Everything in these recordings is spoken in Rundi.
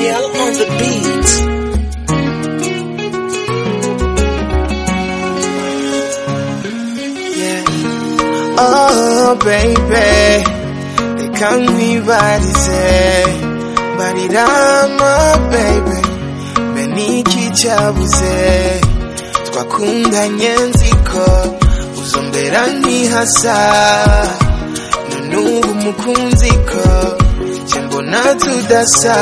Daniel on the beat. Yeah. Oh baby, reka nkwibarize, barirama baby, mbe niki cyabuze, twakundanye nziko uzombera nkihasa, none ubu mukunziko nje mbona tudasa,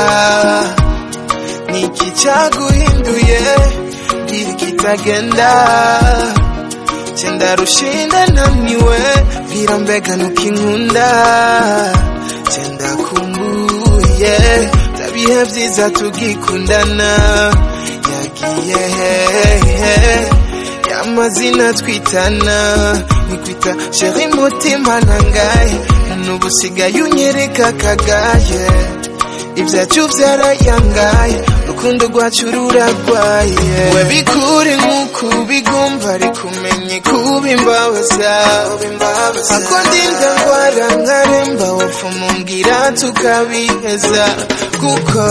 niki cyaguhinduye mbwira kitagenda, nje ndarushinda naniwe mbwira mbega nukinkunda, nje ndakumbuye bya bihe byiza tugikundana, yagiye hehe amazina twitana, nikwita sheri mutima nangaye, nubu sigaye unyereka kagaye, ibyacu byarayangaye, urukundo rwacu ruragwaye, we bikure nk'uko ubigumva ariko umenye kubimbabaza, ako ndinda ndwara nkaremba wapfa mumbwira tukabiheza, kuko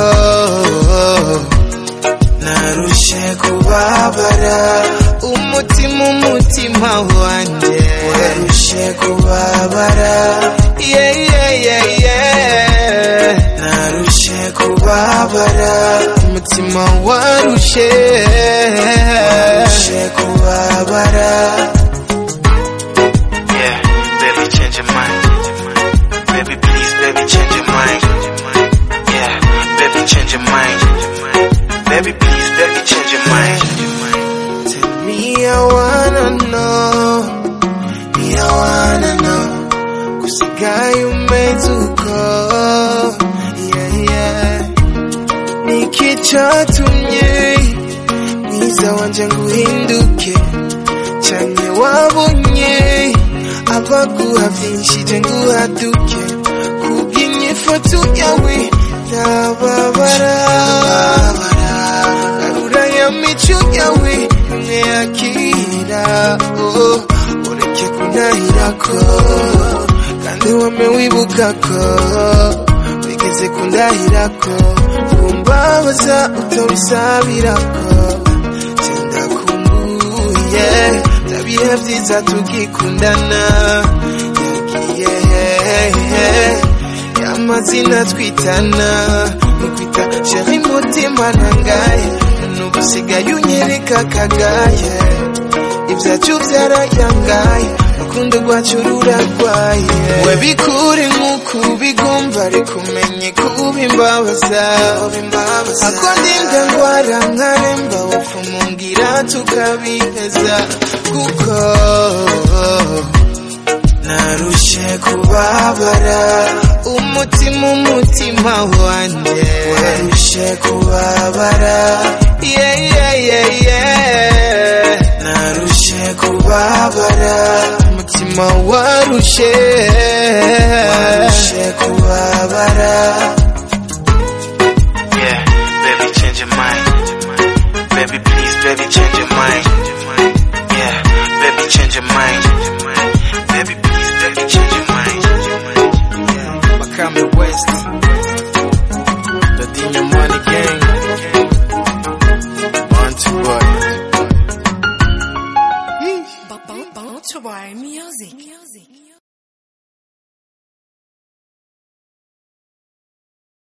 narushe kubabara, umutima wanjye warushe kubabara, yeah yeah yeah yeah, narushe kubabara, umutima warushe kubabara. Yeah, baby change your mind, baby please baby change your mind, yeah, baby change your mind, baby please baby change your mind. Tell me I wanna know, kusigaye umezuko, yeah yeah, niki cyatumye mwiza wanje nguhinduke, cyane wabonye abaguha byinshi je nguhaduke, kubw'inyifoto yawe ndababara, garura ya mico yawe yakira, oh ureke kundahirako kandi wame wibukako, wigeze kundahirako kumbabaza utobisabirako, ndakumbuye bya bihe byiza tugikundana, yagiye hehe amazina twitana, nikwita sheri mutima nangaye, nubu sigaye unyereka kagaye, ibyacu byarayangaye, urukundo rwacu ruragwaye, we bikure nk'uko ubigumva ariko umenye kubimbabaza, ako ndinda ndwara nkaremba wapfa mumbwira tukabiheza, kuko narushe kubabara, umutima wanjye warushe kubabara, yeah yeah yeah yeah, narushe kubabara, umutima warushe kubabara. Yeah, baby change your mind, baby please baby change your mind, yeah, baby change your mind, baby please baby change your mind. Bakame West.